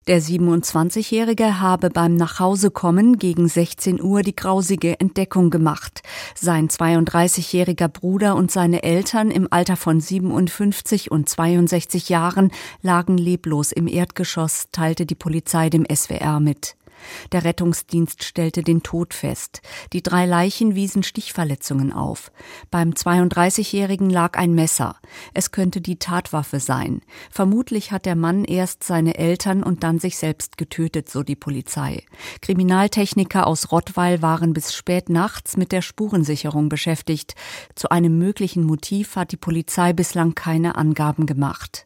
Der 27-Jährige habe beim Nachhausekommen gegen 16 Uhr die grausige Entdeckung gemacht. Sein 32-jähriger Bruder und seine Eltern im Alter von 57 und 62 Jahren lagen leblos im Erdgeschoss, teilte die Polizei dem SWR mit. Der Rettungsdienst stellte den Tod fest. Die 3 Leichen wiesen Stichverletzungen auf. Beim 32-Jährigen lag ein Messer. Es könnte die Tatwaffe sein. Vermutlich hat der Mann erst seine Eltern und dann sich selbst getötet, so die Polizei. Kriminaltechniker aus Rottweil waren bis spät nachts mit der Spurensicherung beschäftigt. Zu einem möglichen Motiv hat die Polizei bislang keine Angaben gemacht.